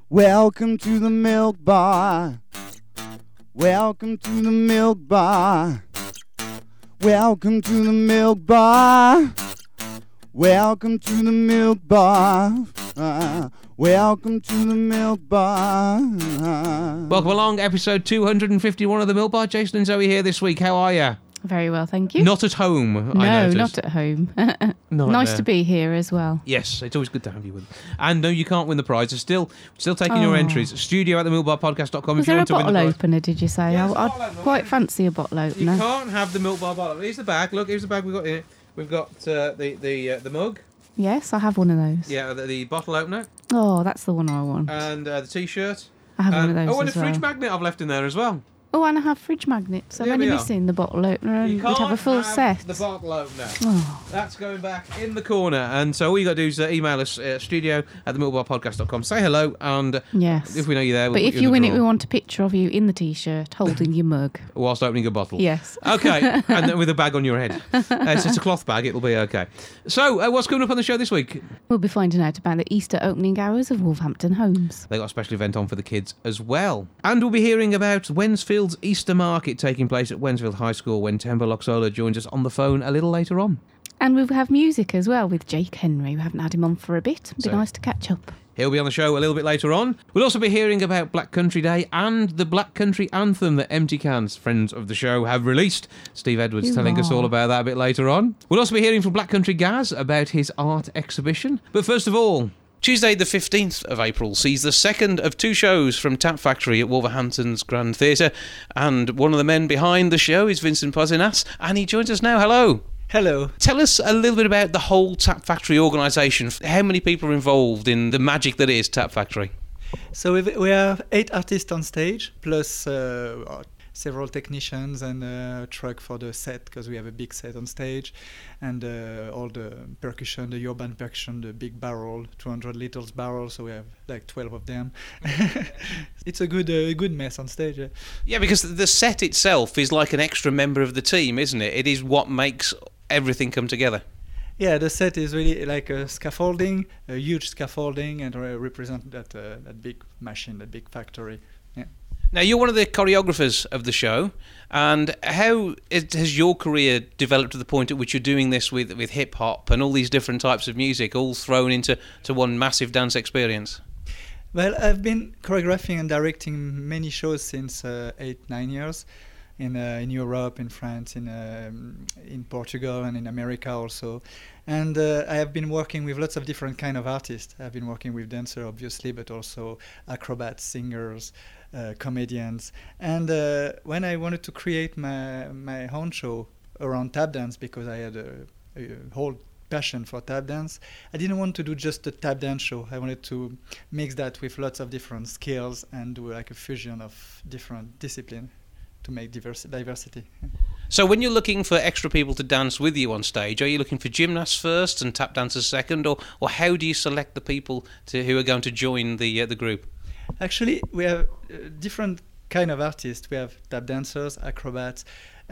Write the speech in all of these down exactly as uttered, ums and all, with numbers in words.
Welcome to the Milk Bar. Welcome to the Milk Bar. Welcome to the Milk Bar. Welcome to the Milk Bar. Uh, welcome to the Milk Bar. Welcome along, episode two hundred fifty-one of the Milk Bar. Jason and Zoe here this week. How are you? Very well, thank you. Not at home, no, I noticed. not at home. Not nice there. to be here as well. Yes, it's always good to have you with. And no, you can't win the prize. It's still still taking Oh. your entries. Studio at the milk bar podcast dot com Was if you there a want to win bottle the prize. opener, did you say? Yes, I, a I'd bottle opener. quite fancy a bottle You opener. can't have the milk bar bottle. Here's the bag. Look, here's the bag we've got here. We've got uh, the the uh, the mug. Yes, I have one of those. Yeah, the, the bottle opener. Oh, that's the one I want. And uh, the t-shirt. I have and, one of those Oh, and a as fridge well. magnet I've left in there as well. Oh, and I have fridge magnets. I'm There only we are. missing the bottle opener and You we'd can't have a full have set. the bottle opener. Oh. That's going back in the corner. And so all you got to do is uh, email us uh, studio at the milk bar podcast dot com. Say hello, and uh, Yes. if we know you're there, we'll But put if you, you in win the it, we draw want a picture of you in the T-shirt holding your mug. whilst opening a bottle. Yes. Okay, and then with a bag on your head. Uh, it's just a cloth bag, it'll be okay. So, uh, what's coming up on the show this week? We'll be finding out about the Easter opening hours of Wolverhampton Homes. They got a special event on for the kids as well. And we'll be hearing about Wensfield's Easter Market taking place at Wensfield High School when Temba Loxola joins us on the phone a little later on. And we'll have music as well with Jake Henry. We haven't had him on for a bit. It'd be So- nice to catch up. He'll be on the show a little bit later on. We'll also be hearing about Black Country Day and the Black Country Anthem that Empty Cans, friends of the show, have released. Steve Edwards telling us Hurrah. all about that a bit later on. We'll also be hearing from Black Country Gaz about his art exhibition. But first of all, Tuesday the fifteenth of April sees the second of two shows from Tap Factory at Wolverhampton's Grand Theatre. And one of the men behind the show is Vincent Pozinas, and he joins us now. Hello. Hello. Tell us a little bit about the whole Tap Factory organisation. How many people are involved in the magic that is Tap Factory? So we've, we have eight artists on stage, plus uh, several technicians and a truck for the set, because we have a big set on stage, and uh, all the percussion, the urban percussion, the big barrel, two hundred liters barrel, so we have like twelve of them. It's a good uh, good mess on stage. Yeah. Yeah, because the set itself is like an extra member of the team, isn't it? It is what makes everything come together. Yeah, the set is really like a scaffolding, a huge scaffolding, and uh, represent that uh, that big machine, that big factory. Yeah. Now, you're one of the choreographers of the show, and how is, has your career developed to the point at which you're doing this with, with hip-hop and all these different types of music all thrown into to one massive dance experience? Well, I've been choreographing and directing many shows since uh, eight, nine years in uh, in Europe, in France, in um, in Portugal, and in America also. And uh, I have been working with lots of different kind of artists. I've been working with dancers, obviously, but also acrobats, singers, uh, comedians. And uh, when I wanted to create my my own show around tap dance, because I had a, a whole passion for tap dance, I didn't want to do just a tap dance show. I wanted to mix that with lots of different skills and do like a fusion of different disciplines to make diverse, diversity. So when you're looking for extra people to dance with you on stage, are you looking for gymnasts first and tap dancers second, or, or how do you select the people to, who are going to join the uh, the group? Actually, we have uh, different kind of artists. We have tap dancers, acrobats,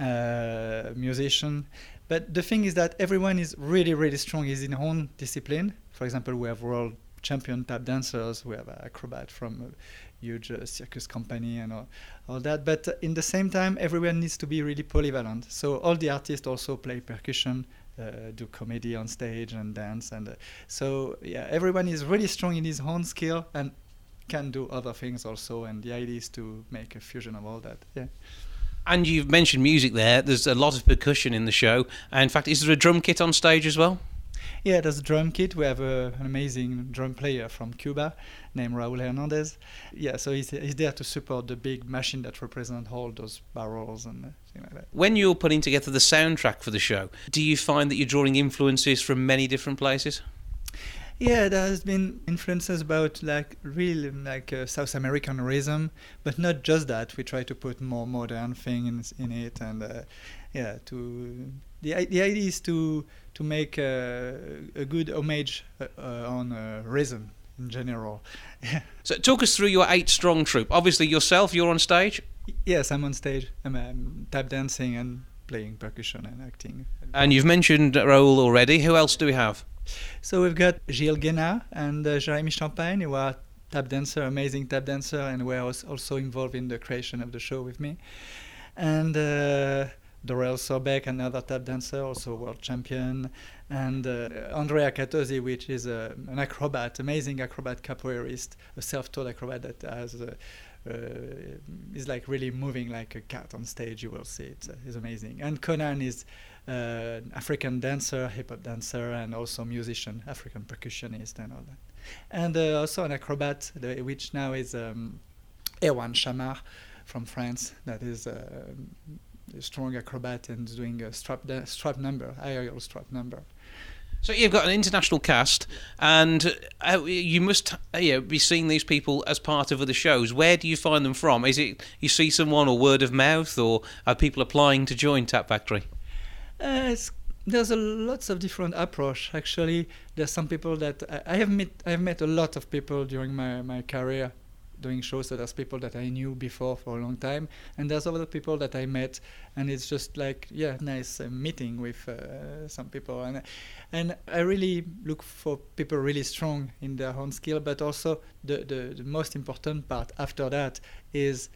uh, musicians. But the thing is that everyone is really, really strong in his own discipline. For example, we have world champion tap dancers. We have an acrobat from a huge uh, circus company and all, all that. But uh, in the same time, everyone needs to be really polyvalent. So all the artists also play percussion, uh, do comedy on stage and dance. And uh, so, yeah, everyone is really strong in his own skill and can do other things also. And the idea is to make a fusion of all that. Yeah. And you've mentioned music there. There's a lot of percussion in the show. In fact, is there a drum kit on stage as well? Yeah, there's a drum kit. We have a, an amazing drum player from Cuba named Raul Hernandez. Yeah, so he's, he's there to support the big machine that represent all those barrels and uh, things like that. When you're putting together the soundtrack for the show, do you find that you're drawing influences from many different places? Yeah, there has been influences about like real like uh, South American rhythm, but not just that. We try to put more modern things in, in it, and uh, yeah, to the i- the idea is to to make uh, a good homage uh, uh, on uh, rhythm in general. Yeah. So talk us through your eight-strong troupe. Obviously yourself, you're on stage. Yes, I'm on stage. I'm um, tap dancing and playing percussion and acting. And you've mentioned Raoul already. Who else do we have? So we've got Gilles Guénard and uh, Jérémy Champagne, who are tap dancer, amazing tap dancer, and were also involved in the creation of the show with me. And uh, Dorel Sorbeck, another tap dancer, also world champion, and uh, Andrea Catozzi, which is a, an acrobat, amazing acrobat capoeirist, a self-taught acrobat that has uh, uh, is like really moving like a cat on stage. You will see it; it's amazing. And Conan is uh, an African dancer, hip-hop dancer, and also musician, African percussionist, and all that. And uh, also an acrobat, the, which now is um, Erwan Chamar from France, that is uh, a strong acrobat and doing a strap da- strap number, aerial strap number. So you've got an international cast, and uh, you must uh, you know, be seeing these people as part of other shows. Where do you find them from? Is it you see someone, or word of mouth, or are people applying to join Tap Factory? Uh, it's, there's a lots of different approach. Actually, there's some people that I, I have met. I have met a lot of people during my, my career doing shows. So there's people that I knew before for a long time, and there's other people that I met, and it's just like yeah, nice uh, meeting with uh, some people, and and I really look for people really strong in their own skill, but also the the, the most important part after that is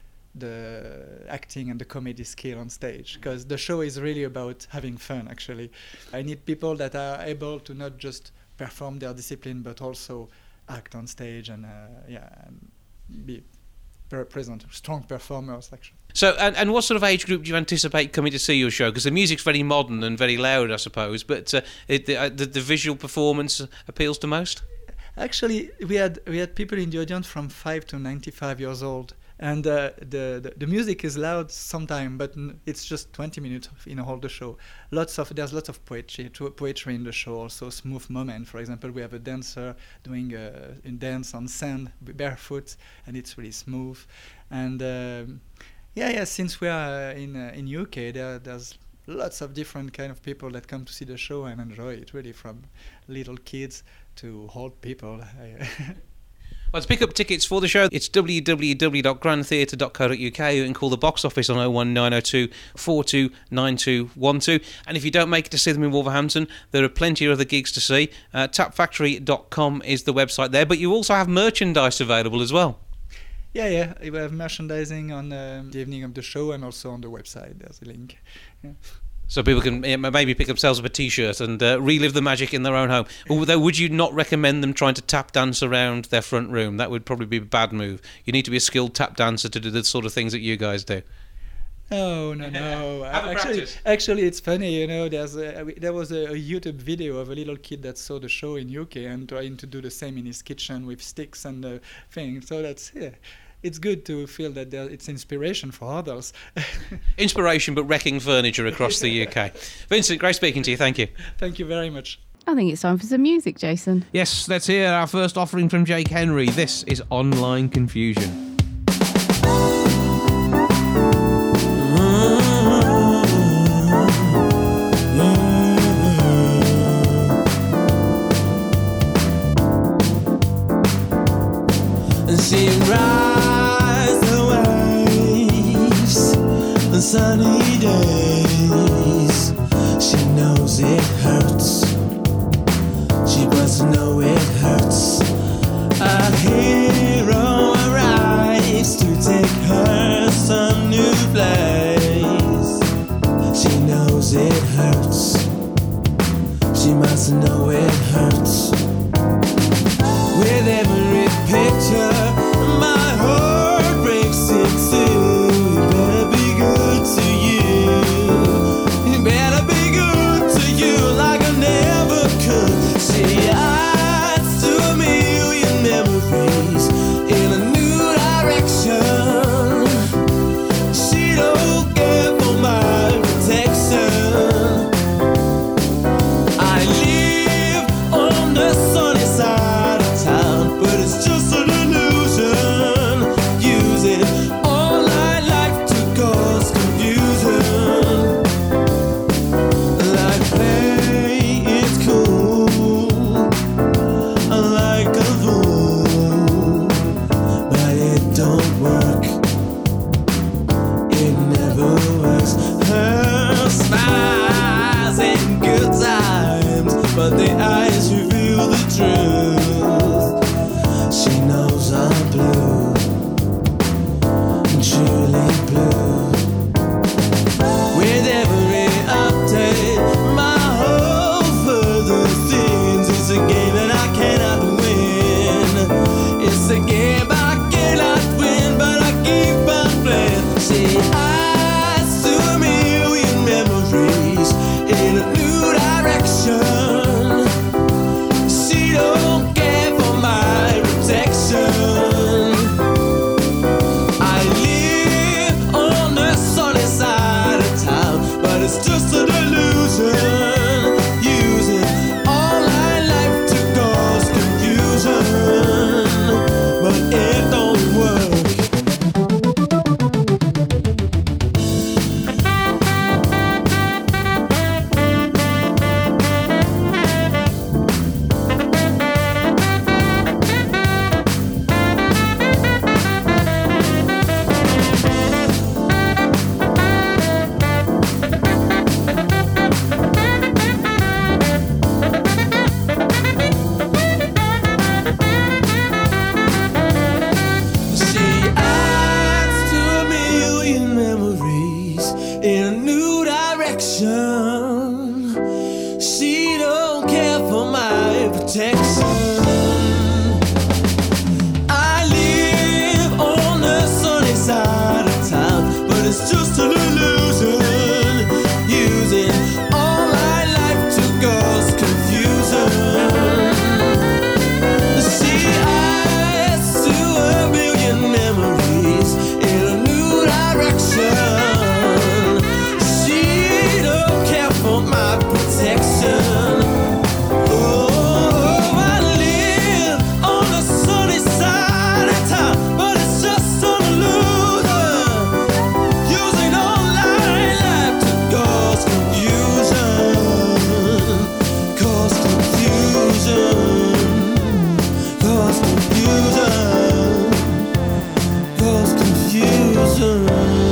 the acting and the comedy skill on stage, because the show is really about having fun. Actually, I need people that are able to not just perform their discipline but also act on stage and uh, yeah and be present, strong performers actually. So, and, and what sort of age group do you anticipate coming to see your show? Because the music's very modern and very loud, I suppose, but uh, it, the, uh, the the visual performance appeals to most. Actually, we had we had people in the audience from five to ninety-five years old, and uh, the, the the music is loud sometimes, but n- it's just twenty minutes in a whole the show. Lots of there's lots of poetry poetry in the show. Also smooth moment. For example, we have a dancer doing a, a dance on sand barefoot, and it's really smooth. And um, yeah, yeah. Since we are in uh, in U K, there there's lots of different kind of people that come to see the show and enjoy it. Really, from little kids to old people. Well, to pick up tickets for the show, it's w w w dot grand theatre dot co dot u k. You can call the box office on oh one nine oh two, four two nine two one two. And if you don't make it to see them in Wolverhampton, there are plenty of other gigs to see. Uh, tap factory dot com is the website there, but you also have merchandise available as well. Yeah, yeah. We have merchandising on um, the evening of the show and also on the website. There's a link. Yeah. So people can maybe pick themselves up a T-shirt and uh, relive the magic in their own home. Although, would you not recommend them trying to tap dance around their front room? That would probably be a bad move. You need to be a skilled tap dancer to do the sort of things that you guys do. No, no, no. Have a actually, practice. actually, it's funny. You know, there's a, there was a, a YouTube video of a little kid that saw the show in U K and trying to do the same in his kitchen with sticks and uh, things. So that's yeah. It's good to feel that there, it's inspiration for others. Inspiration, but wrecking furniture across the U K. Vincent, great speaking to you. Thank you. Thank you very much. I think it's time for some music, Jason. Yes, let's hear our first offering from Jake Henry. This is Online Confusion. She rides the waves on sunny days. She knows it hurts. She doesn't know it hurts. A hero arrives to take her some new place. She knows it hurts. She must know it hurts. With every picture, my heart breaks in two. It better be good to you. It better be good to you like I never could. She lies to me. cause confusion, cause confusion.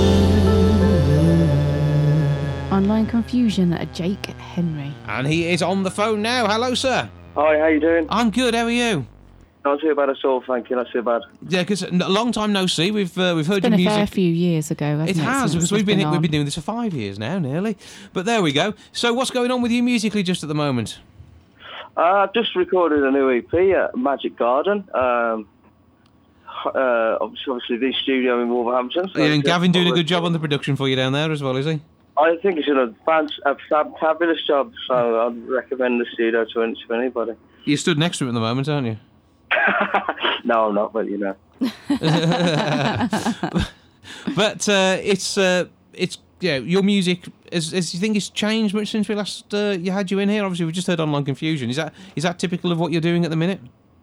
Online confusion at Jake Henry. And he is on the phone now. Hello, sir. Hi, how you doing? I'm good. How are you? Not too bad at all, thank you. Not too bad. Yeah, because a long time no see. We've uh, we've heard It's been your a fair music. few years ago, hasn't it? It has, since because it's we've been, been we've on. been doing this for five years now, nearly. But there we go. So what's going on with you musically just at the moment? Uh, I've just recorded a new E P at Magic Garden. Um, uh, obviously, obviously, the studio in Wolverhampton. So Yeah, and it's- Gavin doing a good job on the production for you down there as well, is he? I think he's done a, fab, a fab, fabulous job, so I'd recommend the studio to, any- to anybody. You stood next to him at the moment, aren't you? No, I'm not, but you know. But uh, it's uh, it's yeah, your music. Is, is you think it's changed much since we last uh, you had you in here? Obviously, we just heard Online Confusion. Is that is that typical of what you're doing at the minute?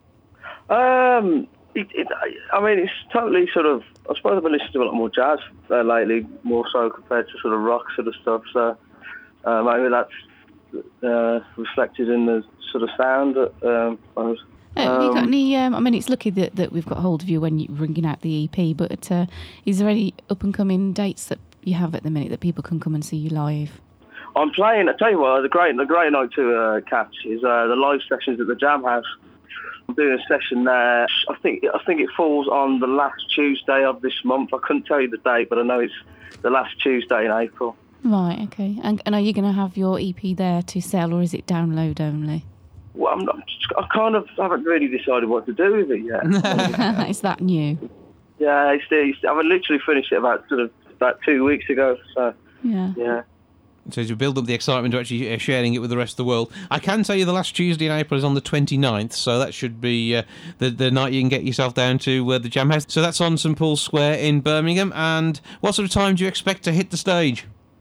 Um, it, it, I mean, it's totally sort of. I suppose I've been listening to a lot more jazz uh, lately, more so compared to sort of rock sort of stuff. So uh, maybe that's uh, reflected in the sort of sound. That, um, I was, Uh, have you got um, any? Um, I mean, it's lucky that, that we've got hold of you when you're bringing out the E P. But uh, is there any up and coming dates that you have at the minute that people can come and see you live? I'm playing. I tell you what, the great, the great night to uh, catch is uh, the live sessions at the Jam House. I'm doing a session there. I think I think it falls on the last Tuesday of this month. I couldn't tell you the date, but I know it's the last Tuesday in April. Right. Okay. And, and are you going to have your E P there to sell, or is it download only? Well, I'm not, I kind of haven't really decided what to do with it yet. Is that new? yeah, it's, it's, I've literally finished it about sort of about two weeks ago. So Yeah. yeah. So to build up the excitement to actually uh, sharing it with the rest of the world. I can tell you the last Tuesday in April is on the twenty-ninth, so that should be uh, the, the night you can get yourself down to uh, the Jam House. So that's on St Paul's Square in Birmingham. And what sort of time do you expect to hit the stage?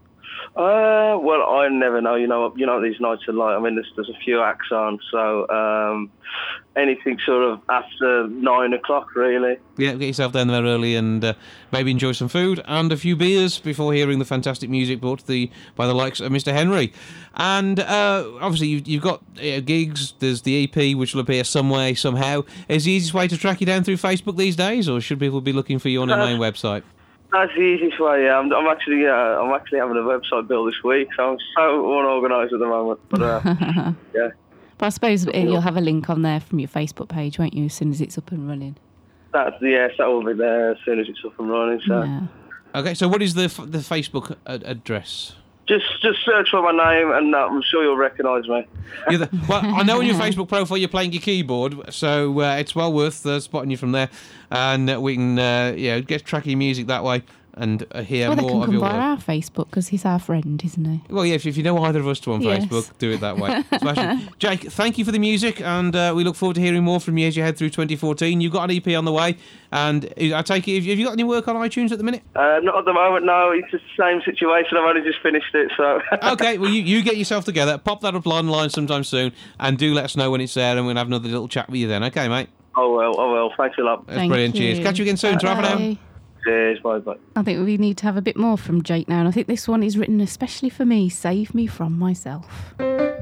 Uh, well, I never know. You know, you know what these nights are like. I mean, there's, there's a few acts on, so um, anything sort of after nine o'clock, really. Yeah, get yourself down there early and uh, maybe enjoy some food and a few beers before hearing the fantastic music brought to the by the likes of Mister Henry. And uh, obviously, you've, you've got uh, gigs. There's the E P, which will appear some way, somehow. Is the easiest way to track you down through Facebook these days, or should people be looking for you on your main website? That's the easiest way. Yeah, I'm, I'm actually, uh, I'm actually having a website built this week, so I'm so unorganised at the moment. But uh, yeah. But I suppose uh, you'll have a link on there from your Facebook page, won't you, as soon as it's up and running? That's yes, that will be there as soon as it's up and running. So Yeah. Okay, so what is the f- the Facebook ad- address? just just search for my name, and uh, I'm sure you'll recognise me. You're the, well, I know on your Facebook profile you're playing your keyboard, so uh, it's well worth uh, spotting you from there, and uh, we can uh, yeah get track of your music that way and uh, hear Well, they more can of come your by work. our Facebook because he's our friend, isn't he? Well, yeah, if, if you know either of us two on Yes. Facebook, do it that way. Smashing. Jake, thank you for the music, and uh, we look forward to hearing more from you as you head through twenty fourteen. You've got an E P on the way, and I take it, have you got any work on iTunes at the minute? Uh, not at the moment, no. It's the same situation. I've only just finished it, so. Okay, well, you, you get yourself together, pop that up online sometime soon, and do let us know when it's there, and we'll have another little chat with you then. Okay, mate? Oh well, oh well. Thanks a lot. That's Thank brilliant. you. Cheers. Catch you again soon. Ta-ra for now. Bye. Cheers. Bye bye. I think we need to have a bit more from Jake now, and I think this one is written especially for me. Save me from myself.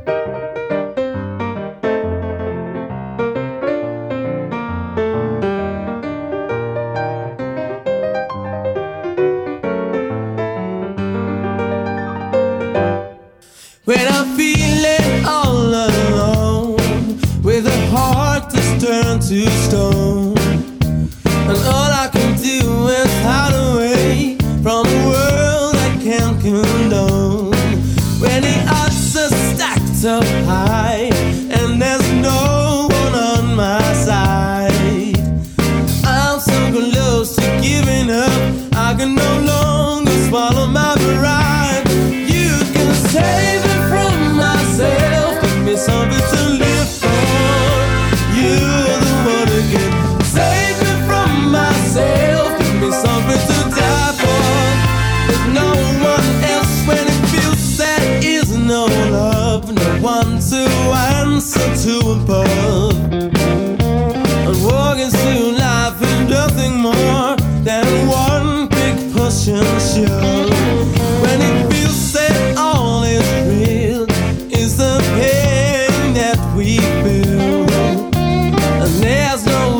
When I'm feeling all alone, with a heart that's turned to stone, and all I can do is hide away from a world I can't condone. When the odds are stacked up high, and there's no one on my side, I'm so close to giving up, I can no longer swallow my pride. You can save me from myself, give me something to live for. You're the one again. Save me from myself, give me something to die for. There's no one else when it feels there is no love, no one to answer to above. And walking through life is nothing more than one big push and shove. When it feels that all is real is the pain that we feel, and there's no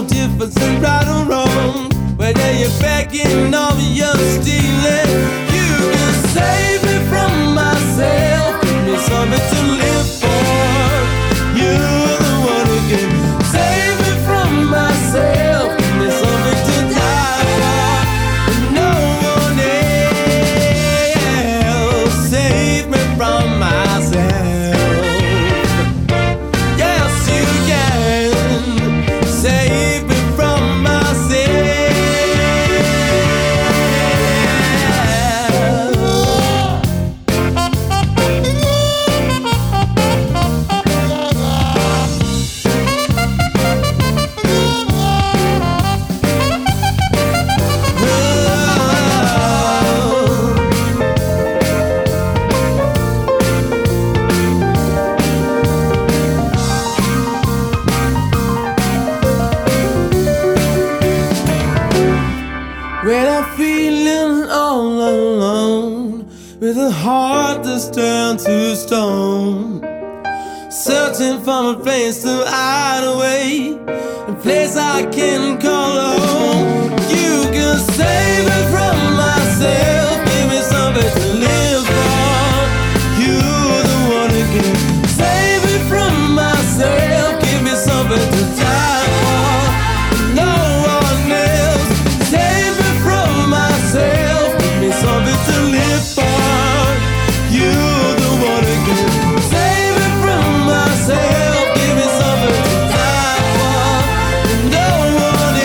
with a heart that's turned to stone, searching for a place to hide away, a place I can call home. You can save me from myself, give me something to live for. You're the one who can save me from myself, give me something to die for. No one else. Save me from myself, give me something to live for. You're the one who can save me from myself, give me something to die for. No one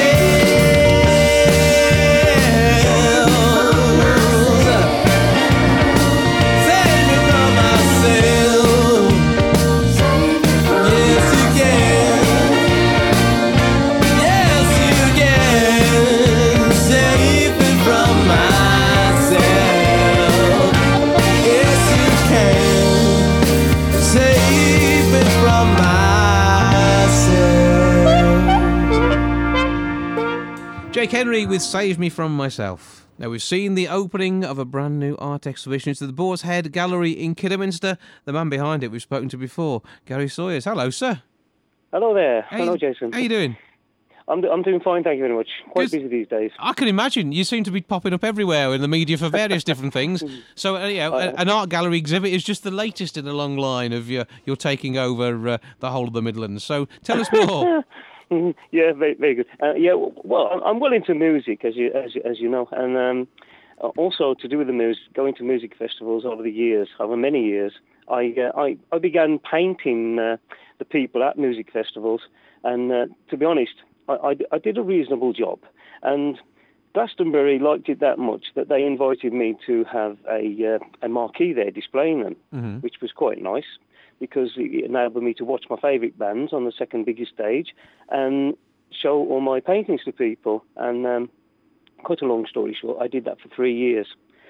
else. Save me from myself. Yes, you can. Yes, you can. Save me from myself. Yes, you can. Save me from myself. Jake Henry with Save Me From Myself. Now, we've seen the opening of a brand new art exhibition. It's at the Boar's Head Gallery in Kidderminster. The man behind it we've spoken to before, Gary Sawyers. Hello, sir. Hello there. How Hello, you- Jason. How you doing? I'm, I'm doing fine, thank you very much. Quite Good. busy these days. I can imagine. You seem to be popping up everywhere in the media for various different things. So, uh, you know, a- an art gallery exhibit is just the latest in a long line of your, you're taking over uh, the whole of the Midlands. So tell us more. Mhm. Yeah, very, very good. Uh, yeah, w- well, I'm- I'm well into music, as you as you, as you know, and um, uh, also to do with the music, going to music festivals over the years, over many years. I uh, I, I began painting uh, the people at music festivals, and uh, to be honest, I, I, I did a reasonable job, and Glastonbury liked it that much that they invited me to have a uh, a marquee there displaying them, Mhm. which was quite nice, because it enabled me to watch my favourite bands on the second biggest stage and show all my paintings to people. And um, cut a long story short, I did that for three years.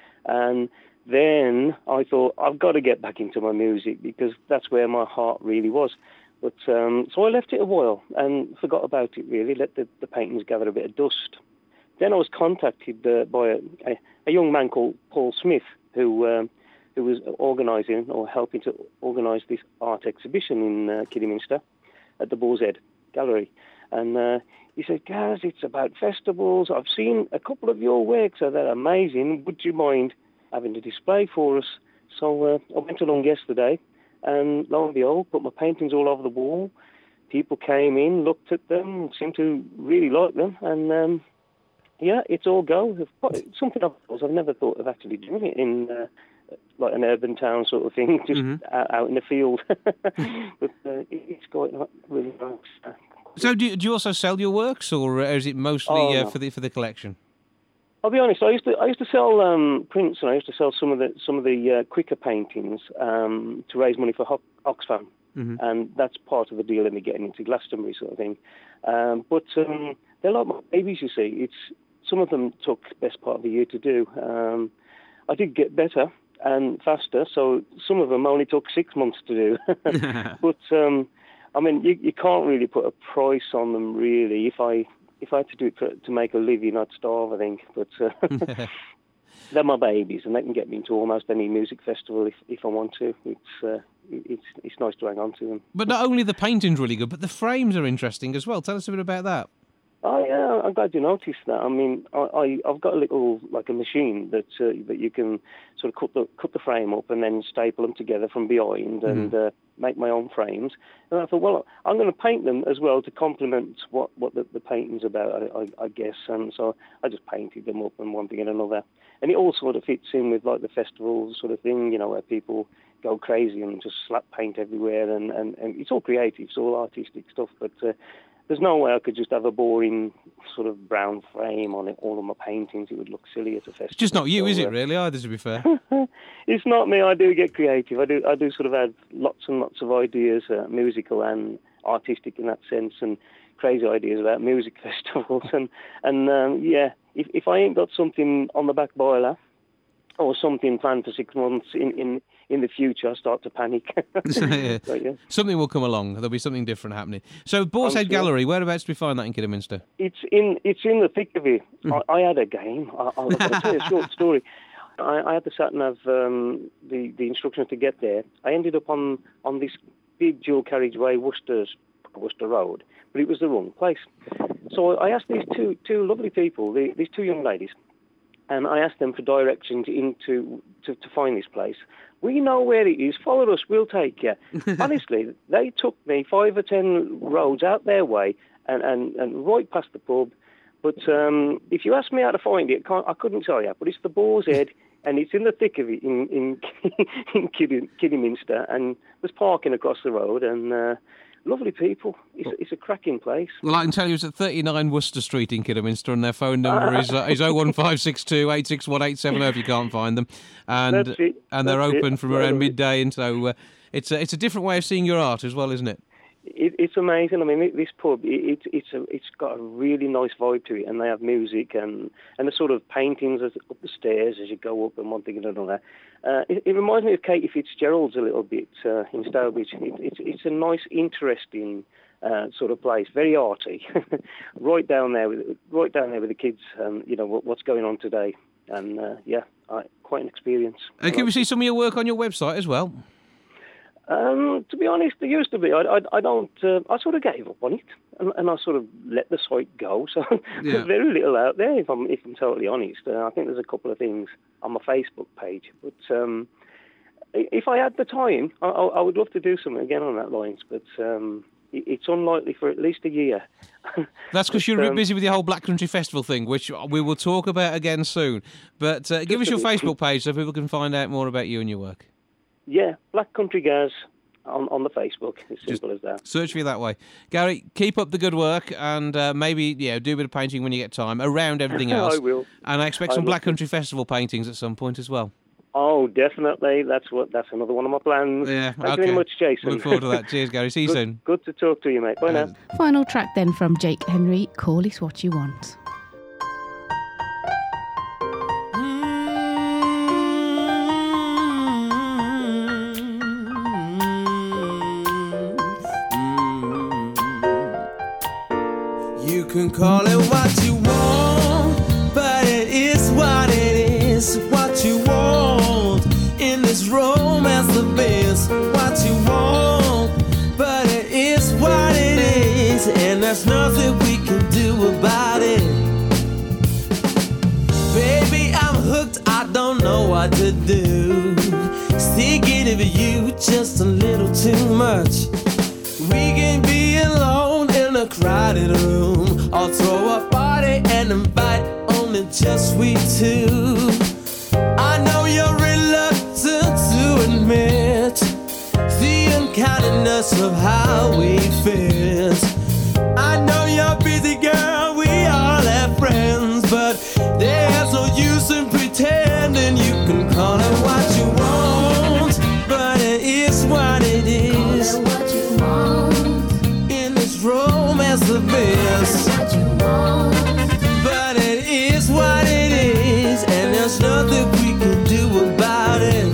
And then I thought, I've got to get back into my music, because that's where my heart really was. But um, so I left it a while and forgot about it, really, let the, the paintings gather a bit of dust. Then I was contacted uh, by a, a, a young man called Paul Smith, who... Um, who was organising or helping to organise this art exhibition in uh, Kidderminster at the Boar's Head Gallery. And uh, he said, Gaz, it's about festivals. I've seen a couple of your works, so they're amazing. Would you mind having a display for us? So uh, I went along yesterday, and lo and behold, put my paintings all over the wall. People came in, looked at them, seemed to really like them, and um, yeah, it's all go. It's something I've, I've never thought of actually doing it in... Uh, like an urban town sort of thing, just Mhm. out, out in the field. But uh, it, it's quite ni- really nice. Uh, So do you, do you also sell your works, or is it mostly Oh, uh, no. for the for the collection? I'll be honest. I used to I used to sell um, prints, and I used to sell some of the some of the uh, quicker paintings um, to raise money for Ho- Oxfam, Mhm. and that's part of the deal in me getting into Glastonbury sort of thing. Um, but um, they're like my babies, you see. It's some of them took best part of the year to do. Um, I did get better and faster, so some of them only took six months to do. But um, I mean, you, you can't really put a price on them, really. If I if I had to do it to, to make a living, I'd starve, I think. But uh, they're my babies, and they can get me into almost any music festival if, if I want to. It's uh, it's it's nice to hang on to them. But not only the painting's really good, but the frames are interesting as well. Tell us a bit about that. Oh yeah, I'm glad you noticed that. I mean, I, I I've got a little like a machine that uh, that you can sort of cut the cut the frame up and then staple them together from behind and uh, make my own frames. And I thought, well, I'm going to paint them as well to complement what what the, the painting's about, I, I, I guess. And so I just painted them up and one thing and another. And it all sort of fits in with like the festival sort of thing, you know, where people go crazy and just slap paint everywhere, and, and, and it's all creative, it's all artistic stuff, but. Uh, There's no way I could just have a boring sort of brown frame on it, all of my paintings. It would look silly at a festival. It's just not you, So, is uh, it, really, either, to be fair? It's not me. I do get creative. I do I do sort of add lots and lots of ideas, uh, musical and artistic in that sense, and crazy ideas about music festivals. And, and um, yeah, if, if I ain't got something on the back boiler or something planned for six months in, in, in the future, I start to panic. Yeah. But, yeah. Something will come along. There'll be something different happening. So, Boar's I'm Head sure. Gallery, whereabouts do we find that in Kidderminster? It's in it's in the thick of it. I, I had a game. I, I'll, I'll tell you a short story. I, I had the sat nav, um, the the instructions to get there. I ended up on on this big dual carriageway, Worcester's Worcester Road, but it was the wrong place. So I asked these two two lovely people, the, these two young ladies, and I asked them for directions into to, to find this place. We know where it is. Follow us. We'll take you. Honestly, they took me five or ten roads out their way and, and, and right past the pub. But um, if you ask me how to find it, can't, I couldn't tell you. But it's the Boar's Head, and it's in the thick of it in in, in Kiddy, Kidderminster, and there's parking across the road, and uh, lovely people. It's, it's a cracking place. Well, I can tell you it's at thirty-nine Worcester Street in Kidderminster, and their phone number is uh, is oh one five six two, eight six one, eight seven oh if you can't find them. And That's it. and they're That's open it. from around midday, and so uh, it's a, it's a different way of seeing your art as well, isn't it? It, it's amazing. I mean, this pub, it, it, it's a, it's got a really nice vibe to it, and they have music and, and the sort of paintings as, up the stairs as you go up and one thing and another. Uh, it, it reminds me of Katie Fitzgerald's a little bit uh, in Stourbridge. It, it's it's a nice, interesting uh, sort of place, very arty, right down there with right down there with the kids. Um, you know what, what's going on today, and uh, yeah, I, quite an experience. And can we see some of your work on your website as well? Um, to be honest, there used to be. I, I, I don't. Uh, I sort of gave up on it, and, and I sort of let the site go. So Yeah. there's very little out there. If I'm, if I'm totally honest, uh, I think there's a couple of things on my Facebook page. But um, i- if I had the time, I, I I would love to do something again on that lines. But um, it, it's unlikely for at least a year. That's because you're a bit busy with your whole Black Country Festival thing, which we will talk about again soon. But uh, give us your Facebook page so people can find out more about you and your work. Yeah, Black Country Gaz on, on the Facebook. As simple as that. Search for you that way. Gary, keep up the good work, and uh, maybe yeah, do a bit of painting when you get time around everything else. I will. And I expect I some will. Black Country Festival paintings at some point as well. Oh, definitely. That's what. That's another one of my plans. Yeah, Thank okay. you very much, Jason. Look forward to that. Cheers, Gary. See you good, soon. Good to talk to you, mate. Bye now. Final track then from Jake Henry, Call It What You Want. You can call it what you want, but it is what it is. What you want in this romance, the best. What you want, but it is what it is, and there's nothing we can do about it. Baby, I'm hooked, I don't know what to do. Thinking of you just a little too much. We can be alone in a crowded room, or throw a party and invite only just we two. I know you're reluctant to admit the unkindness of how we fit. I know you're busy, girl, we all have friends, but there's no use in pretending. You can call it what you want, but it is what it is. In this romance, the best. But it is what it is, and there's nothing we can do about it.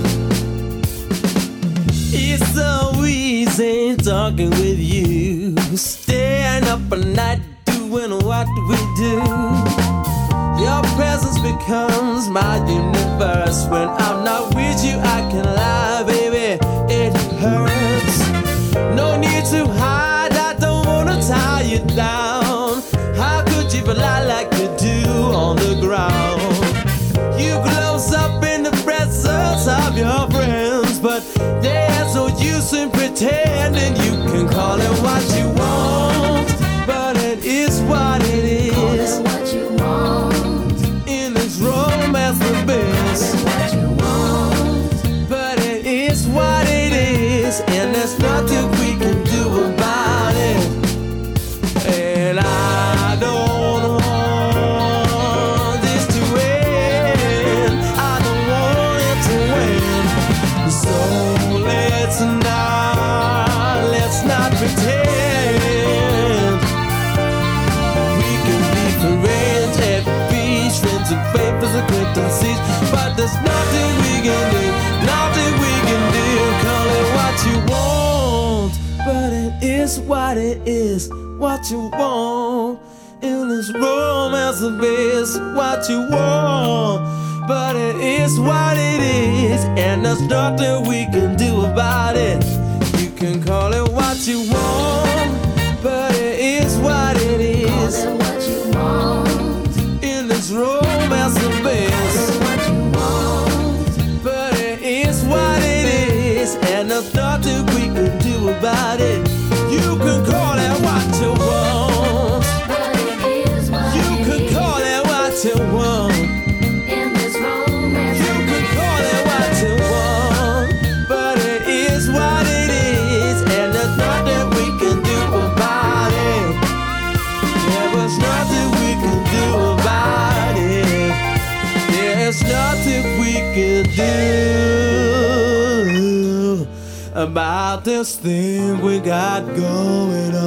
It's so easy talking with you, staying up all night doing what we do. Your presence becomes my universe. When I'm not with you, I can lie, baby, it hurts. No need to hide, I don't wanna tie you down. How could you lie like you do on the ground? You close up in the presence of your friends, but there's no use in pretending. You can call it what you want, but it is what it is. In this romance, the best. But it is what it is, and there's nothing we can do about it. And I don't want this to end. I don't want it to win. So let's not, let's not pretend. We can be friends at the beach, friends and papers, acquaintances, but there's nothing we can do, nothing we can do. Call it what you want, but it is what it is. What you want in this romance of is what you want. but it is what it is, and there's nothing we can do about it. You can call it what you want, but it is what it is. Call it what you want. In this romance abyss. Call it what you want. But it is what it is, and there's nothing we can do about it. You can call it what you want. But it is what You it can is. call it what you want. In this romance You can call it what you want. But it is what it is, and there's nothing we can do about it. There was nothing we can do about it. There's nothing we can do about this thing we got going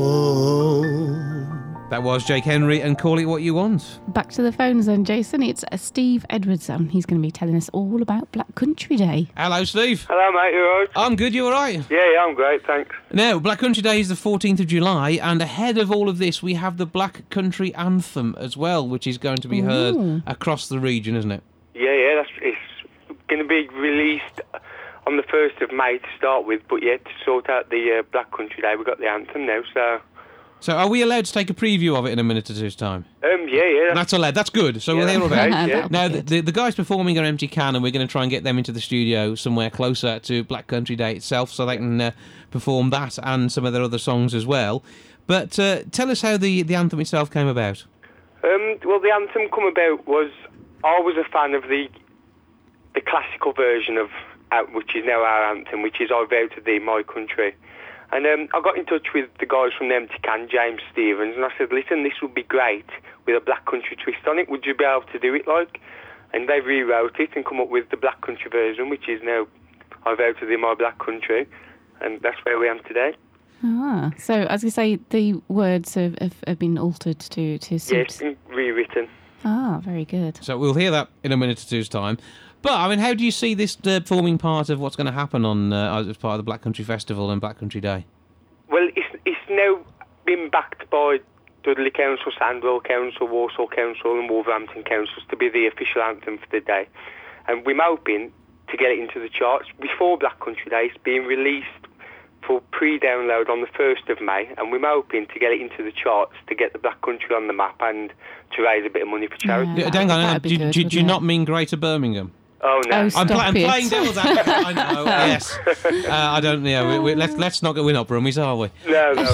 on. That was Jake Henry and Call It What You Want. Back to the phones then, Jason. It's uh, Steve Edwards. Um, he's going to be telling us all about Black Country Day. Hello, Steve. Hello, mate. You alright? I'm good, you all right? Yeah, yeah, I'm great, thanks. Now, Black Country Day is the fourteenth of July, and ahead of all of this, we have the Black Country Anthem as well, which is going to be heard Ooh. across the region, isn't it? Yeah, yeah, that's it's going to be released on the first of May to start with, but yeah, to sort out the uh, Black Country Day, we've got the anthem now, so... So are we allowed to take a preview of it in a minute or two's time? Um, yeah, yeah. That's allowed. That's good. So Yeah, we'll hear all that's about it. great, yeah. That'll be Now, the, good. the, the guys performing are Empty Can, and we're going to try and get them into the studio somewhere closer to Black Country Day itself so they can uh, perform that and some of their other songs as well. But uh, tell us how the, the anthem itself came about. Um, well, the anthem come about was... I was a fan of the the classical version of uh, which is now our anthem, which is I Vow to Thee, My Country. And um, I got in touch with the guys from the Empty Can, James Stevens, and I said, listen, this would be great with a Black Country twist on it. Would you be able to do it, like? And they rewrote it and come up with the Black Country version, which is now I Vow to Thee, My Black Country. And that's where we am today. Ah, so as you say, the words have, have, have been altered to, to Yeah, suit... it's been rewritten. Ah, very good. So we'll hear that in a minute or two's time. But, I mean, how do you see this uh, forming part of what's going to happen on uh, as part of the Black Country Festival and Black Country Day? Well, it's, it's now been backed by Dudley Council, Sandwell Council, Walsall Council and Wolverhampton Councils to be the official anthem for the day. And we're hoping to get it into the charts before Black Country Day. It's being released for pre-download on the first of May, and we're hoping to get it into the charts to get the Black Country on the map and to raise a bit of money for charity. Yeah. Yeah, hang on, hang on. that'd be Do, good, do, do you wouldn't not it? mean Greater Birmingham? Oh, no. Oh, I'm, Stop pl- I'm it. playing devil's advocate. I know. Yes. Uh, I don't. Yeah. We, we, let's let's not go. We're not Brummies, are we? No, no,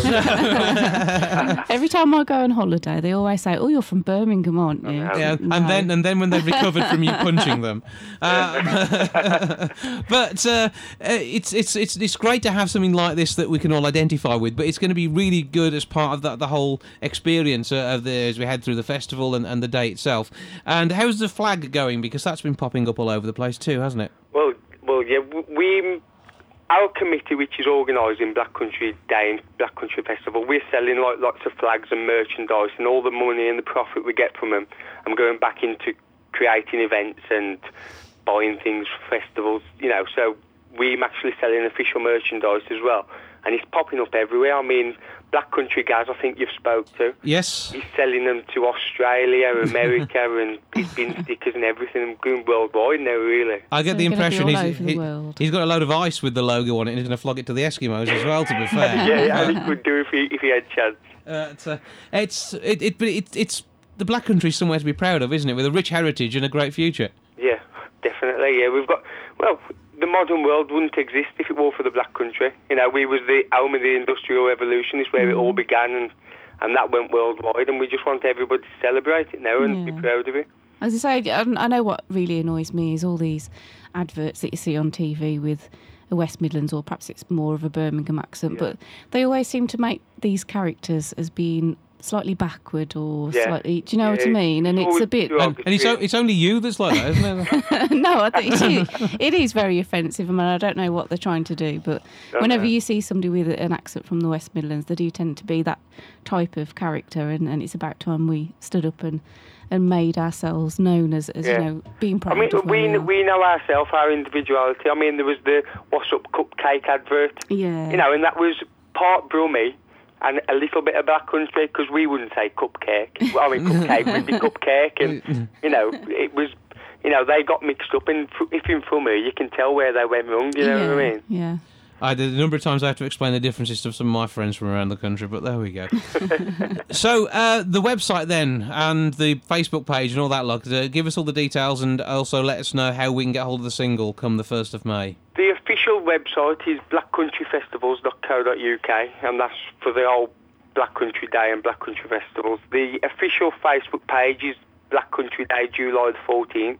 no. Every time I go on holiday, they always say, "Oh, you're from Birmingham, aren't you?" Yeah. Yeah. No. And then and then when they've recovered from you punching them, uh, but uh, it's it's it's it's great to have something like this that we can all identify with. But it's going to be really good as part of that the whole experience uh, of the as we head through the festival and, and the day itself. And how's the flag going? Because that's been popping up all over the place too, hasn't it? Well, well, yeah, we, our committee, which is organising Black Country Day and Black Country Festival, we're selling like lots of flags and merchandise, and all the money and the profit we get from them, I'm going back into creating events and buying things for festivals, you know. So we're actually selling official merchandise as well, and it's popping up everywhere. I mean, Black Country Gaz, I think you've spoke to. Yes. He's selling them to Australia, America, and he's been stickers and everything, and going worldwide now, really. I get So the they're gonna be impression all he's over the he, world. he's got a load of ice with the logo on it, and he's going to flog it to the Eskimos as well. To be fair. Yeah, yeah, and he could do if he if he had chance. Uh, it's uh, it's it, it but it, it's the Black Country somewhere to be proud of, isn't it? With a rich heritage and a great future. Yeah, definitely. Yeah, we've got well. The modern world wouldn't exist if it were for the Black Country. You know, we was the home of the Industrial Revolution. It's where it all began, and, and that went worldwide. And we just want everybody to celebrate it now and Yeah. be proud of it. As I say, I I know what really annoys me is all these adverts that you see on T V with a West Midlands, or perhaps it's more of a Birmingham accent, Yeah. but they always seem to make these characters as being slightly backward or Yeah. slightly, do you know what I Yeah, mean? And it's it's a always bit... too And, and it's o- it's only you that's like that, isn't it? no, I think it is, it is very offensive. I mean, I don't know what they're trying to do, but whenever know. you see somebody with an accent from the West Midlands, they do tend to be that type of character, and, and it's about time we stood up and, and made ourselves known as, as Yeah. you know, being I proud mean, of where we we are. we know ourselves, our individuality. I mean, there was the What's Up Cupcake advert. Yeah. You know, and that was part Brummy and a little bit of Black Country, because we wouldn't say cupcake. Well, I mean, cupcake would be cupcake, and you know, it was. you know, they got mixed up, and f- if you're from here, you can tell where they went wrong, you know yeah, what I mean? Yeah. I did a number of times I have to explain the differences to some of my friends from around the country, but there we go. So, uh, the website then, and the Facebook page and all that lot, uh, give us all the details and also let us know how we can get hold of the single come the first of May. The official website is black country festivals dot co dot U K, and that's for the whole Black Country Day and Black Country Festivals. The official Facebook page is Black Country Day, July the fourteenth.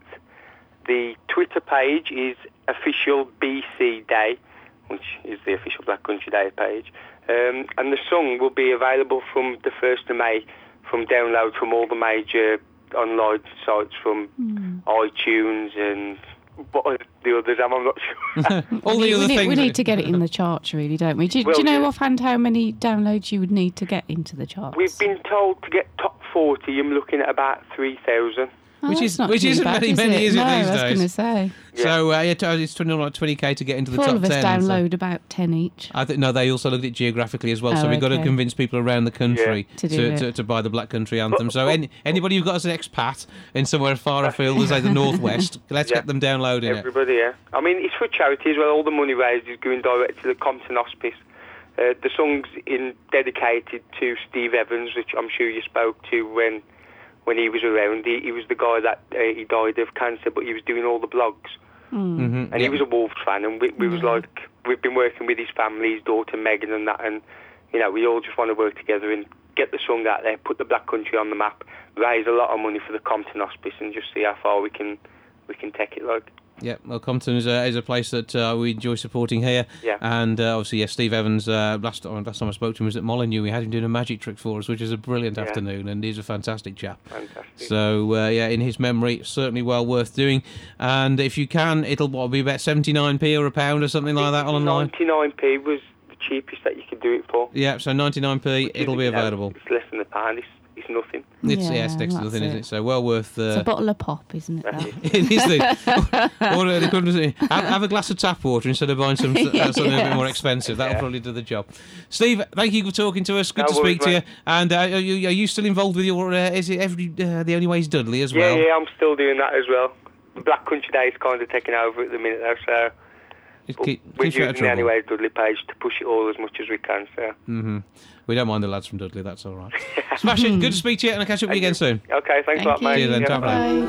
The Twitter page is Official B C Day, which is the official Black Country Day page. Um, and the song will be available from the first of May, from download from all the major online sites, from Mm. iTunes and what the others am, I'm not sure. all we, the other we need, things. we need to get it in the charts, really, don't we? Do, Well, do you know yeah. offhand how many downloads you would need to get into the charts? We've been told to get top forty, you're looking at about three thousand. Oh, Which that's is- not which too isn't bad, many- is many, it? is it, no, these I was days? going to say. So uh, yeah, it's twenty like twenty k to get into the If all top of us ten. so- download about ten each. I think no, they also looked at it geographically as well. Oh, so we've got to okay. convince people around the country Yeah. To do to, it. to, to buy the Black Country Anthem. So any, anybody who's got us an expat in somewhere far afield, let's say the northwest, let's Yeah. get them downloading it. Everybody, yeah. I mean, it's for charity as well. All the money raised is going direct to the Compton Hospice. Uh, the song's in dedicated to Steve Evans, which I'm sure you spoke to when when he was around. He, he was the guy that uh, he died of cancer, but he was doing all the blogs. Mm. Mm-hmm. And he was a Wolves fan, and we, we was Yeah. like, we've been working with his family, his daughter Megan and that, and, you know, we all just want to work together and get the song out there, put the Black Country on the map, raise a lot of money for the Compton Hospice, and just see how far we can we can take it, like. Yeah, well, Compton is a, is a place that uh, we enjoy supporting here. Yeah. And uh, obviously, yeah, Steve Evans, uh, last, oh, last time I spoke to him was at Molyneux. We had him doing a magic trick for us, which is a brilliant Yeah. afternoon, and he's a fantastic chap. Fantastic. So, uh, yeah, in his memory, certainly well worth doing. And if you can, it'll what, be about seventy-nine p or a pound or something like that online. ninety-nine p was the cheapest that you could do it for. Yeah, so ninety-nine p, it'll be You know, available. It's less than a pound. It's, it's nothing. It's, yeah, Yeah, it's next to that's nothing, it. isn't it? So well worth... It's Uh, a bottle of pop, isn't it? That's That? it. it is the, or, uh, they couldn't say, have, have a glass of tap water instead of buying some uh, something a bit more Yes. expensive. That'll Yeah. probably do the job. Steve, thank you for talking to us. Good No to speak worries, to you. mate. And uh, are, you, are you still involved with your? Uh, is it every uh, the only way is Dudley as Yeah, well? yeah, I'm still doing that as well. The Black Country Day is kind of taking over at the minute, though, so It but keep, we're keeps you out of using the trouble. Anyway Dudley page to push it all as much as we can, so. hmm We don't mind the lads from Dudley. That's all right. Smash it. Good to speak to you, and I'll catch up with you again soon. Okay, thanks a lot, Thank you. mate. See you then, Yeah, ta-ra.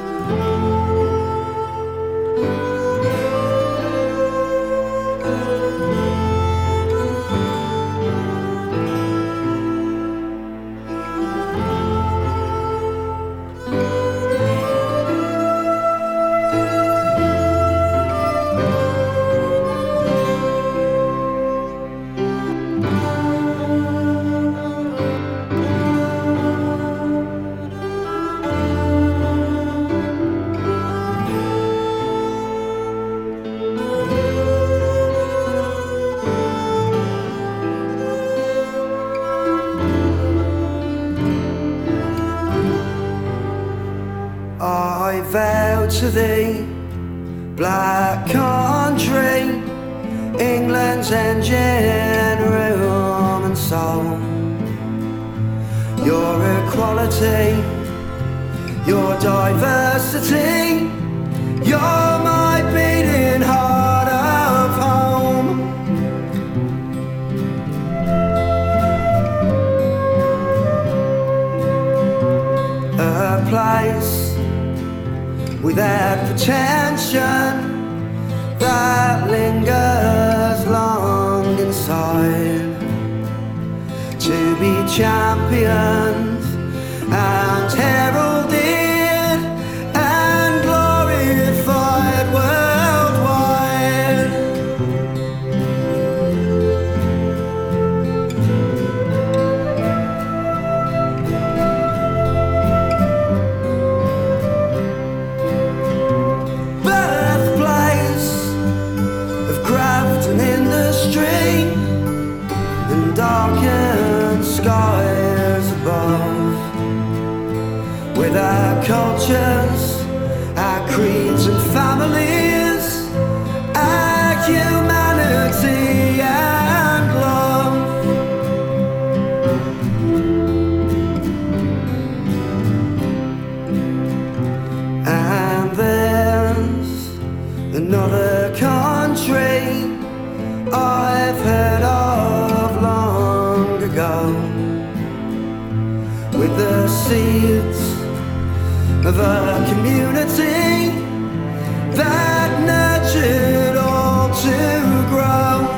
Bye. I vow to thee, black country, England's engine, room and soul. Your equality, your diversity, you're my beating heart of home. A place without pretension that lingers long inside, to be championed and heralded and glorified worldwide. Birthplace of craft and industry, and darkened skies above, with our cultures, our creeds and families, our humanity and love. And there Another country I've heard of long ago, with the seeds of a community that nurtured all to grow.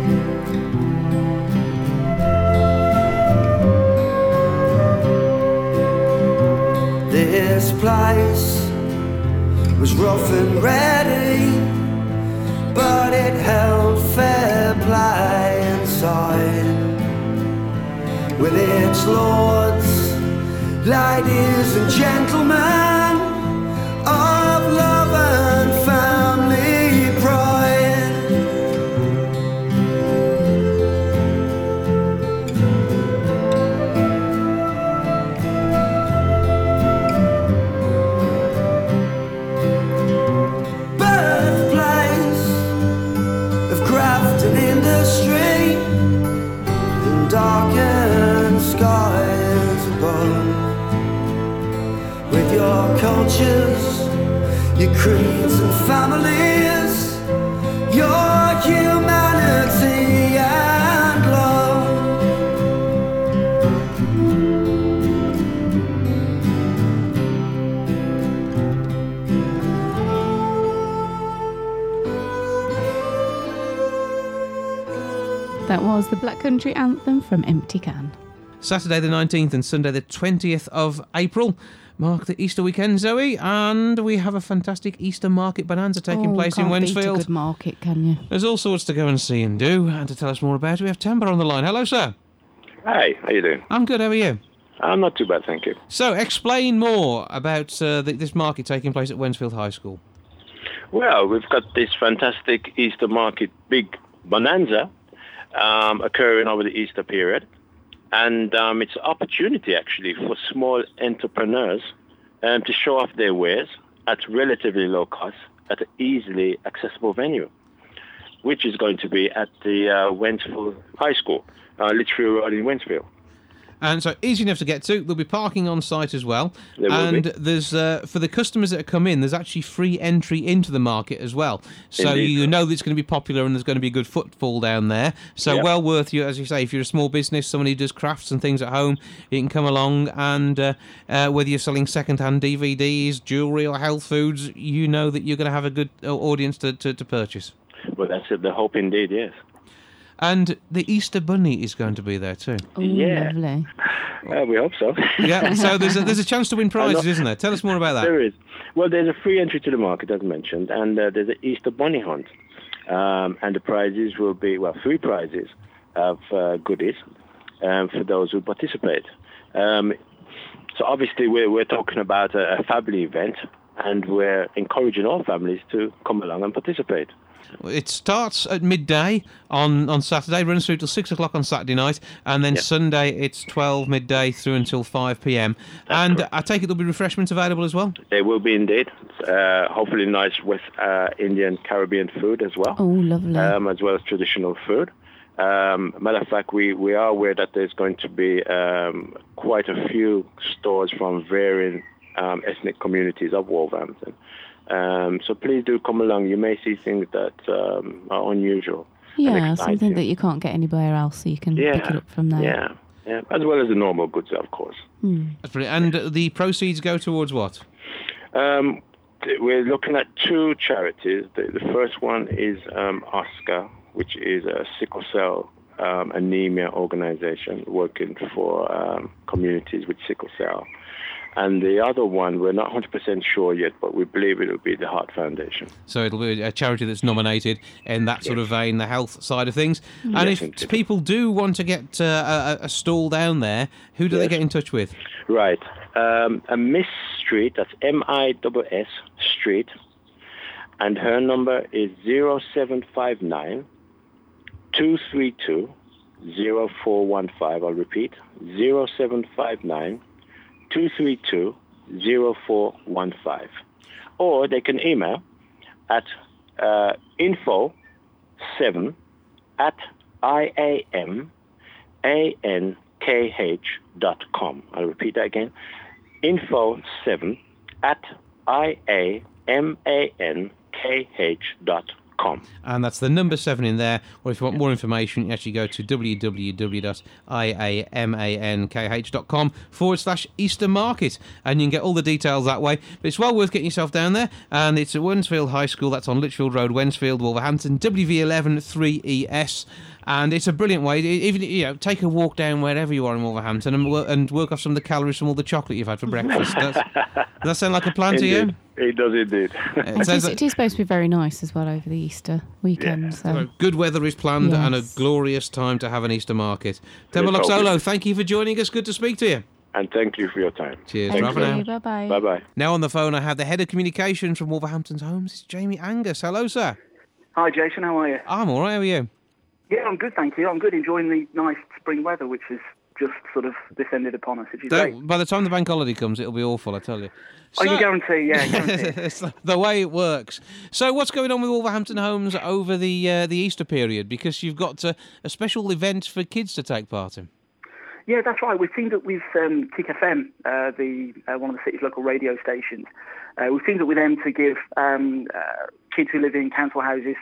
This place was rough and ready, but it held fair play inside, with its lords, ladies and gentlemen of love and family pride. Birthplace of craft and industry, and darkened skies above, with your cultures, your creeds and families, your humanity and love. That was the Black Country Anthem from Empty Can. Saturday the nineteenth and Sunday the twentieth of April mark the Easter weekend, Zoe, and we have a fantastic Easter market bonanza taking oh, place in can't beat a Wensfield. good market, can you? There's all sorts to go and see and do, and to tell us more about it, we have Temper on the line. Hello, sir. Hi, how you doing? I'm good, how are you? I'm not too bad, thank you. So, explain more about uh, the, this market taking place at Wensfield High School. Well, we've got this fantastic Easter market, big bonanza, um, occurring over the Easter period. And um, it's an opportunity, actually, for small entrepreneurs um, to show off their wares at relatively low cost at an easily accessible venue, which is going to be at the uh, Wensfield High School, uh, Litchfield Road in Wensfield. And so easy enough to get to. There'll be parking on site as well. There will and be. there's uh, for the customers that come in, there's actually free entry into the market as well. So Indeed. you know that it's going to be popular and there's going to be a good footfall down there. So Yeah. well worth you, as you say, if you're a small business, somebody who does crafts and things at home, you can come along and uh, uh, whether you're selling second-hand D V Ds, jewellery or health foods, you know that you're going to have a good uh, audience to, to, to purchase. Well, that's it, the hope indeed, yes. And the Easter Bunny is going to be there too. Oh, Yeah. lovely. Uh, we hope so. Yeah, so there's a, there's a chance to win prizes, know. isn't there? Tell us more about that. There is. Well, there's a free entry to the market, as mentioned, and uh, there's an Easter bunny hunt. Um, and the prizes will be, well, three prizes of uh, goodies um, for those who participate. Um, so obviously we're, we're talking about a, a family event, and we're encouraging all families to come along and participate. It starts at midday on, on Saturday, runs through till six o'clock on Saturday night, and then Yep. Sunday it's twelve midday through until five p.m. And correct. I take it there'll be refreshments available as well? There will be indeed, uh, hopefully nice West uh, Indian Caribbean food as well. Oh, lovely. um, as well as traditional food. Um, matter of fact, we, we are aware that there's going to be um, quite a few stores from varying um, ethnic communities of Wolverhampton. Um, so please do come along. You may see things that um, are unusual. and yeah, exciting. something that you can't get anywhere else, so you can yeah, pick it up from there. Yeah, yeah, as well as the normal goods, of course. Hmm. That's brilliant. And the proceeds go towards what? Um, th- we're looking at two charities. The, the first one is um, OSCAR, which is a sickle cell um, anemia organization working for um, communities with sickle cell. And the other one, we're not one hundred percent sure yet, but we believe it will be the Heart Foundation. So it'll be a charity that's nominated in that sort Yes. of vein, the health side of things. And Yes, if indeed. people do want to get uh, a, a stall down there, who do they Yes. get in touch with? Right. Um, a Miss Street, that's M I S S Street, and her number is zero seven five nine, two three two, zero four one five. I'll repeat, zero seven five nine, two three two, zero four one five. Or they can email at uh, info seven at I A M A N K H dot com. I'll repeat that again. info seven at I A M A N k h dot com. And that's the number seven in there. Or if you want more information, you actually go to www.iamankh.com forward slash Easter Market. And you can get all the details that way. But it's well worth getting yourself down there. And it's at Wensfield High School. That's on Lichfield Road, Wensfield, Wolverhampton, W V eleven three E S. And it's a brilliant way. Even, you know, take a walk down wherever you are in Wolverhampton and, wor- and work off some of the calories from all the chocolate you've had for breakfast. Does, does that sound like a plan to you? Indeed. It does indeed. It It sounds is, like- it is supposed to be very nice as well over the Easter weekend. So. So good weather is planned Yes. and a glorious time to have an Easter market. Temba Yes, Loxolo, hopefully. thank you for joining us. Good to speak to you. And thank you for your time. Cheers. Thank Bye for you. now. Bye bye. Bye-bye. Now on the phone, I have the head of communication from Wolverhampton's Homes. It's Jamie Angus. Hello, sir. Hi, Jason. How are you? I'm all right. How are you? Yeah, I'm good, thank you. I'm good, enjoying the nice spring weather, which has just sort of descended upon us, which is great. Don't, by the time the bank holiday comes, it'll be awful, I tell you. Oh, you guarantee, yeah, guarantee. It's the way it works. So what's going on with Wolverhampton Homes over the uh, the Easter period? Because you've got uh, a special event for kids to take part in. Yeah, that's right. We've teamed up with um, Kick F M, uh, the uh, one of the city's local radio stations. Uh, we've teamed up with them to give um, uh, kids who live in council houses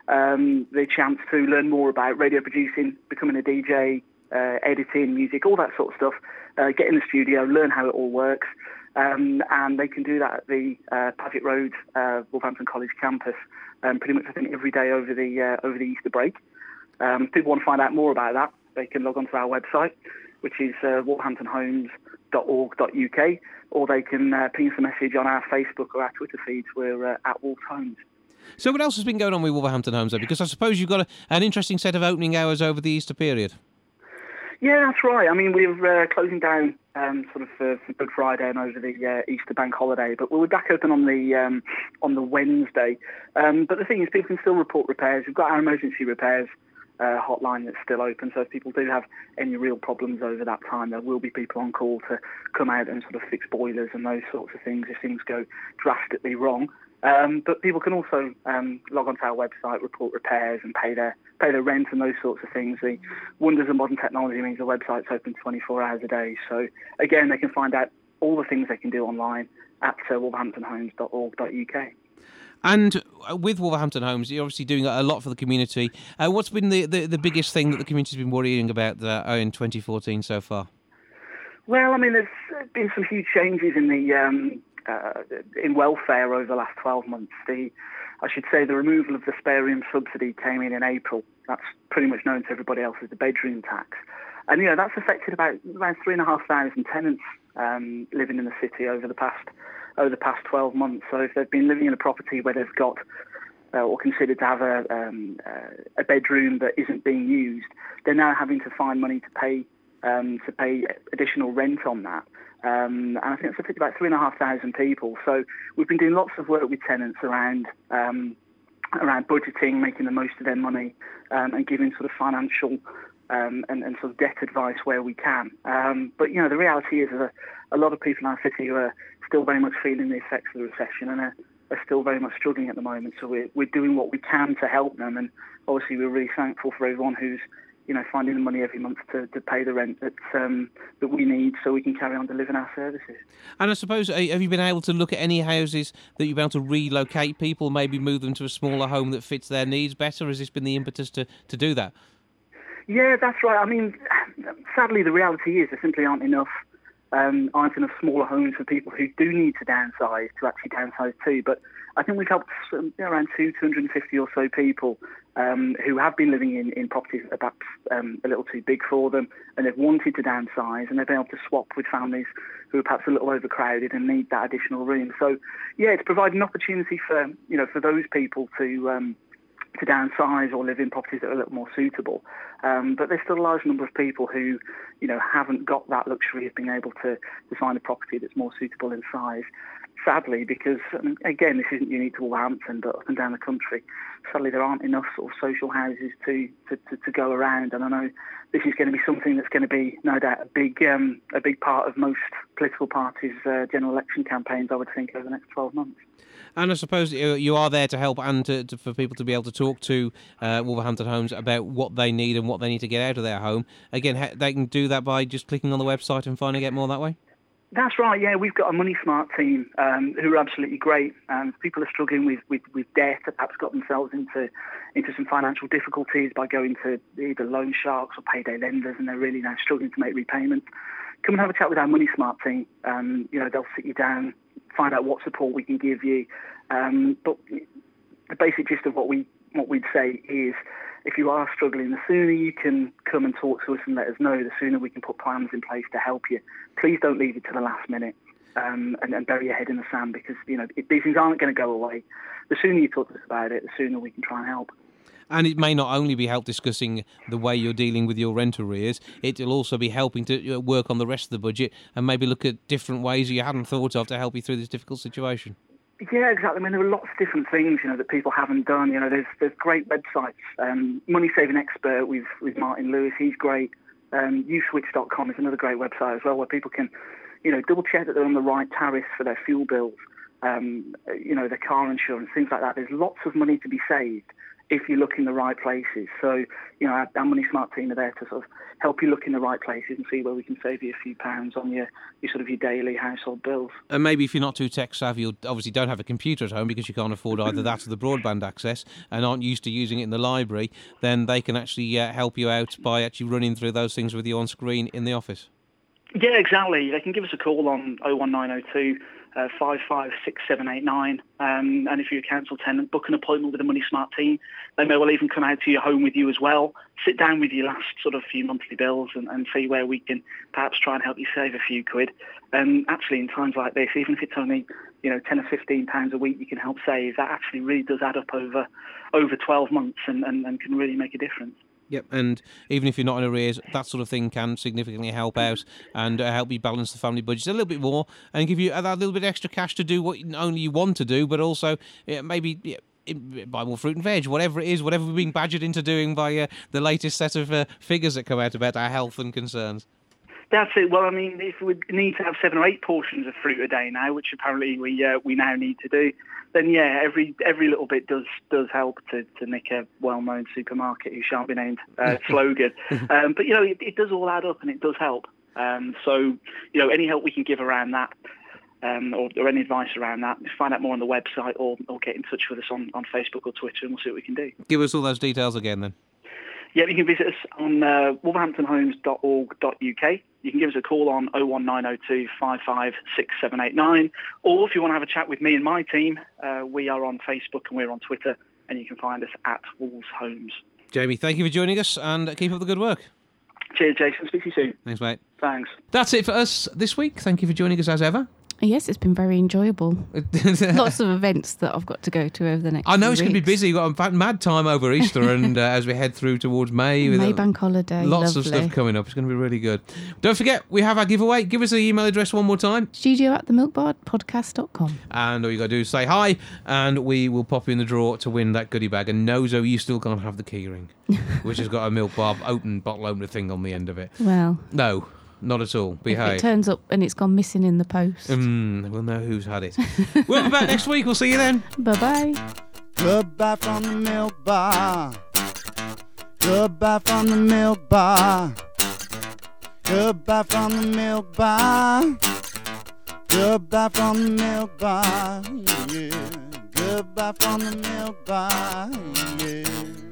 um, the chance to learn more about radio producing, becoming a D J, uh, editing, music, all that sort of stuff. Uh, get in the studio, learn how it all works. Um, and they can do that at the uh, Paget Road, uh, Wolverhampton College campus, um, pretty much I think every day over the uh, over the Easter break. Um, if people want to find out more about that, they can log on to our website, which is uh, wolverhampton homes dot org dot U K, or they can uh, ping us a message on our Facebook or our Twitter feeds. We're uh, at Wolf Homes. So what else has been going on with Wolverhampton Homes, though? Because I suppose you've got a, an interesting set of opening hours over the Easter period. Yeah, that's right. I mean, we're uh, closing down um, sort of for, for Good Friday and over the uh, Easter bank holiday, but we'll be back open on the um, on the Wednesday. Um, but the thing is, people can still report repairs. We've got our emergency repairs uh, hotline that's still open, so if people do have any real problems over that time, there will be people on call to come out and sort of fix boilers and those sorts of things if things go drastically wrong. Um, but people can also um, log onto our website, report repairs, and pay their pay their rent and those sorts of things. The wonders of modern technology means the website's open twenty-four hours a day. So again, they can find out all the things they can do online at uh, wolverhampton homes dot org dot U K. And with Wolverhampton Homes, you're obviously doing a lot for the community. Uh, what's been the, the, the biggest thing that the community's been worrying about uh, in twenty fourteen so far? Well, I mean, there's been some huge changes in the um, uh, in welfare over the last twelve months. The I should say the removal of the spare room subsidy came in in April. That's pretty much known to everybody else as the bedroom tax. And, you know, that's affected about around three and a half thousand tenants um, living in the city over the past over the past twelve months. So if they've been living in a property where they've got uh, or considered to have a, um, uh, a bedroom that isn't being used, they're now having to find money to pay um, to pay additional rent on that. Um, and I think it's affected about three and a half thousand people. So we've been doing lots of work with tenants around um, around budgeting, making the most of their money, um, and giving sort of financial um, and, and sort of debt advice where we can. Um, but, you know, the reality is that a lot of people in our city are still very much feeling the effects of the recession and are, are still very much struggling at the moment. So we're, we're doing what we can to help them. And obviously we're really thankful for everyone who's, you know, finding the money every month to, to pay the rent that um, that we need so we can carry on delivering our services. And I suppose, uh, have you been able to look at any houses that you've been able to relocate people, maybe move them to a smaller home that fits their needs better? Has this been the impetus to, to do that? Yeah, that's right. I mean, sadly, the reality is there simply aren't enough um, aren't enough smaller homes for people who do need to downsize to actually downsize too. But I think we've helped um, around two, two hundred fifty or so people um, who have been living in, in properties that are perhaps um, a little too big for them, and they've wanted to downsize, and they've been able to swap with families who are perhaps a little overcrowded and need that additional room. So, yeah, it's provided an opportunity for, you know, for those people to um, to downsize or live in properties that are a little more suitable. Um, but there's still a large number of people who, you know, haven't got that luxury of being able to, to find a property that's more suitable in size. Sadly, because, I mean, again, this isn't unique to Wolverhampton, but up and down the country, sadly there aren't enough sort of social houses to, to, to, to go around. And I know this is going to be something that's going to be, no doubt, a big um, a big part of most political parties' uh, general election campaigns, I would think, over the next twelve months. And I suppose you are there to help and to, to, for people to be able to talk to uh, Wolverhampton Homes about what they need and what they need to get out of their home. Again, they can do that by just clicking on the website and finding out more that way? That's right, yeah. We've got a Money Smart team um, who are absolutely great. Um, people are struggling with, with, with debt, or perhaps got themselves into into some financial difficulties by going to either loan sharks or payday lenders, and they're really now struggling to make repayments. Come and have a chat with our Money Smart team. Um, you know, they'll sit you down, find out what support we can give you. Um, but the basic gist of what we what we'd say is, if you are struggling, the sooner you can come and talk to us and let us know, the sooner we can put plans in place to help you. Please don't leave it to the last minute um, and, and bury your head in the sand, because, you know, it, these things aren't going to go away. The sooner you talk to us about it, the sooner we can try and help. And it may not only be help discussing the way you're dealing with your rent arrears, it'll also be helping to work on the rest of the budget and maybe look at different ways you hadn't thought of to help you through this difficult situation. Yeah, exactly. I mean, there are lots of different things, you know, that people haven't done. You know, there's there's great websites. Um, Money Saving Expert with, with Martin Lewis, he's great. Um, u switch dot com is another great website as well, where people can, you know, double check that they're on the right tariffs for their fuel bills, um, you know, their car insurance, things like that. There's lots of money to be saved if you look in the right places. So, you know, our, our Money Smart team are there to sort of help you look in the right places and see where we can save you a few pounds on your, your sort of your daily household bills. And maybe if you're not too tech savvy, you obviously don't have a computer at home because you can't afford either that or the broadband access and aren't used to using it in the library, then they can actually uh, help you out by actually running through those things with you on screen in the office. Yeah, exactly. They can give us a call on oh one nine oh two, uh, five five six seven eight nine. Um, and if you're a council tenant, book an appointment with the Money Smart team. They may well even come out to your home with you as well, sit down with your last sort of few monthly bills and, and see where we can perhaps try and help you save a few quid. And actually, in times like this, even if it's only, you know, ten or fifteen pounds a week you can help save, that actually really does add up over over twelve months and, and, and can really make a difference. Yep, and even if you're not in arrears, that sort of thing can significantly help out and uh, help you balance the family budget a little bit more and give you uh, that little bit extra cash to do what not only you want to do, but also uh, maybe yeah, buy more fruit and veg, whatever it is, whatever we're being badgered into doing by uh, the latest set of uh, figures that come out about our health and concerns. That's it. Well, I mean, if we need to have seven or eight portions of fruit a day now, which apparently we uh, we now need to do, then yeah, every every little bit does does help to, to nick a well-known supermarket who shan't be named uh, slogan. Um, but you know, it, it does all add up and it does help. Um, so you know, any help we can give around that, um, or, or any advice around that, find out more on the website or, or get in touch with us on, on Facebook or Twitter, and we'll see what we can do. Give us all those details again, then. Yeah, you can visit us on uh, wolverhampton homes dot org dot U K. You can give us a call on oh one nine oh two, five five six seven eight nine. Or if you want to have a chat with me and my team, uh, we are on Facebook and we're on Twitter, and you can find us at Wolves Homes. Jamie, thank you for joining us and keep up the good work. Cheers, Jason. Speak to you soon. Thanks, mate. Thanks. That's it for us this week. Thank you for joining us as ever. Yes, it's been very enjoyable. Lots of events that I've got to go to over the next I know few it's going to be weeks. busy. You've got a mad time over Easter and uh, as we head through towards May. with May a- bank holiday. Lots lovely. of stuff coming up. It's going to be really good. Don't forget, we have our giveaway. Give us the email address one more time. Studio at the milkbar podcast dot com. And all you got to do is say hi, and we will pop you in the draw to win that goodie bag. And Nozo, you still can't have the keyring, which has got a Milk Bar open bottle opener thing on the end of it. Well, No, not at all. if Behave. it turns up and it's gone missing in the post. Mm, we'll know who's had it. We'll be back next week. We'll see you then. Bye-bye. Goodbye from the milk bar. Goodbye from the milk bar. Goodbye from the milk bar. Goodbye from the milk bar. Yeah. Goodbye from the milk bar. Yeah.